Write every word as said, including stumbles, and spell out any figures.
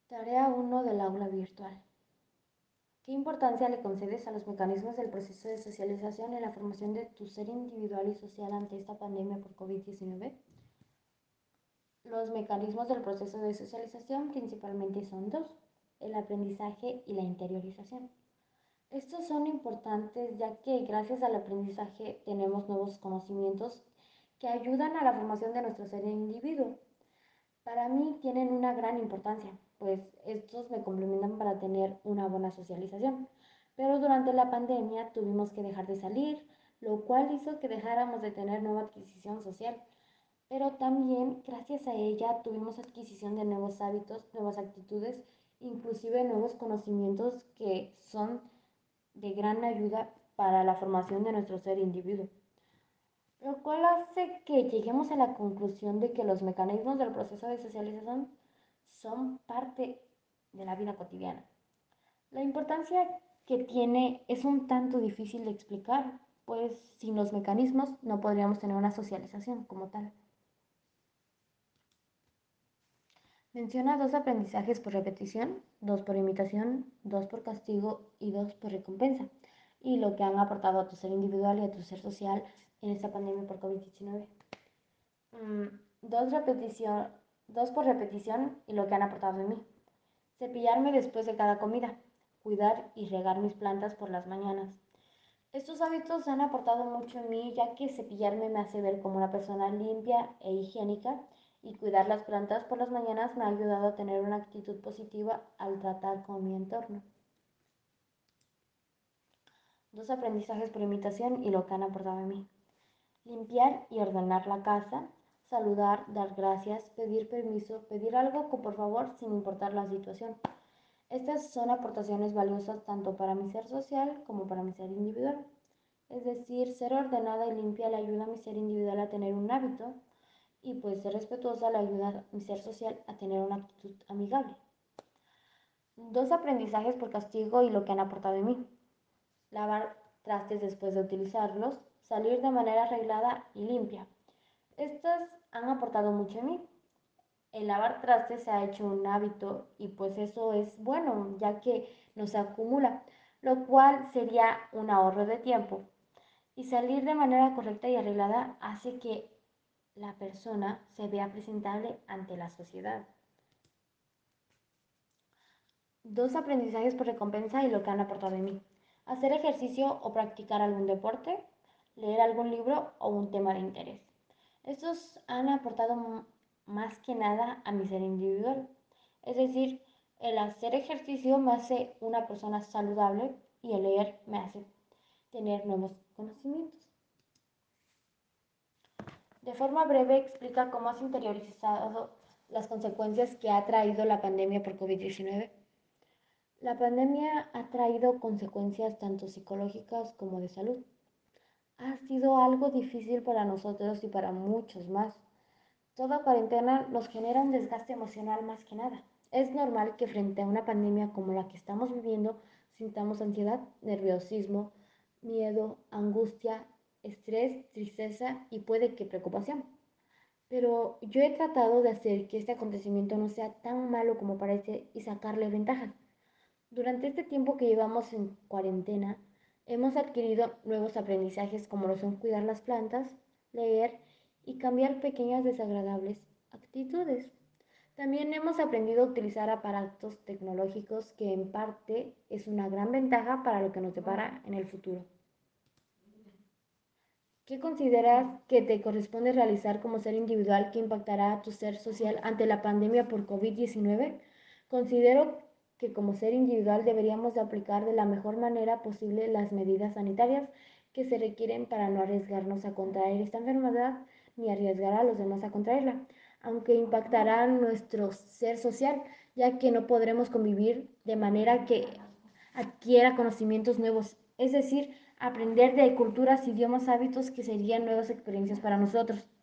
Tarea uno del aula virtual. ¿Qué importancia le concedes a los mecanismos del proceso de socialización en la formación de tu ser individual y social ante esta pandemia por COVID diecinueve? Los mecanismos del proceso de socialización principalmente son dos: el aprendizaje y la interiorización. Estos son importantes ya que gracias al aprendizaje tenemos nuevos conocimientos que ayudan a la formación de nuestro ser individuo. Para mí tienen una gran importancia, pues estos me complementan para tener una buena socialización. Pero durante la pandemia tuvimos que dejar de salir, lo cual hizo que dejáramos de tener nueva adquisición social. Pero también gracias a ella tuvimos adquisición de nuevos hábitos, nuevas actitudes, inclusive nuevos conocimientos que son de gran ayuda para la formación de nuestro ser individuo, lo cual hace que lleguemos a la conclusión de que los mecanismos del proceso de socialización son parte de la vida cotidiana. La importancia que tiene es un tanto difícil de explicar, pues sin los mecanismos no podríamos tener una socialización como tal. Menciona dos aprendizajes por repetición, dos por imitación, dos por castigo y dos por recompensa, y lo que han aportado a tu ser individual y a tu ser social en esta pandemia por COVID diecinueve. Mm, dos, repetición, dos por repetición y lo que han aportado en mí. Cepillarme después de cada comida, cuidar y regar mis plantas por las mañanas. Estos hábitos han aportado mucho en mí, ya que cepillarme me hace ver como una persona limpia e higiénica, y cuidar las plantas por las mañanas me ha ayudado a tener una actitud positiva al tratar con mi entorno. Dos aprendizajes por imitación y lo que han aportado en mí. Limpiar y ordenar la casa, saludar, dar gracias, pedir permiso, pedir algo por favor sin importar la situación. Estas son aportaciones valiosas tanto para mi ser social como para mi ser individual. Es decir, ser ordenada y limpia le ayuda a mi ser individual a tener un hábito, y pues ser respetuosa le ayuda a mi ser social a tener una actitud amigable. Dos aprendizajes por castigo y lo que han aportado en mí. Lavar trastes después de utilizarlos, salir de manera arreglada y limpia. Estas han aportado mucho en mí. El lavar trastes se ha hecho un hábito y pues eso es bueno, ya que no se acumula, lo cual sería un ahorro de tiempo. Y salir de manera correcta y arreglada hace que la persona se vea presentable ante la sociedad. Dos aprendizajes por recompensa y lo que han aportado en mí. Hacer ejercicio o practicar algún deporte, leer algún libro o un tema de interés. Estos han aportado más que nada a mi ser individual. Es decir, el hacer ejercicio me hace una persona saludable y el leer me hace tener nuevos conocimientos. De forma breve explica cómo has interiorizado las consecuencias que ha traído la pandemia por COVID diecinueve. La pandemia ha traído consecuencias tanto psicológicas como de salud. Ha sido algo difícil para nosotros y para muchos más. Toda cuarentena nos genera un desgaste emocional más que nada. Es normal que frente a una pandemia como la que estamos viviendo sintamos ansiedad, nerviosismo, miedo, angustia, estrés, tristeza y puede que preocupación. Pero yo he tratado de hacer que este acontecimiento no sea tan malo como parece y sacarle ventajas. Durante este tiempo que llevamos en cuarentena, hemos adquirido nuevos aprendizajes como lo son cuidar las plantas, leer y cambiar pequeñas desagradables actitudes. También hemos aprendido a utilizar aparatos tecnológicos que en parte es una gran ventaja para lo que nos depara en el futuro. ¿Qué consideras que te corresponde realizar como ser individual que impactará a tu ser social ante la pandemia por COVID diecinueve? Considero que como ser individual deberíamos de aplicar de la mejor manera posible las medidas sanitarias que se requieren para no arriesgarnos a contraer esta enfermedad ni arriesgar a los demás a contraerla, aunque impactará nuestro ser social, ya que no podremos convivir de manera que adquiera conocimientos nuevos, es decir, aprender de culturas, idiomas, hábitos que serían nuevas experiencias para nosotros.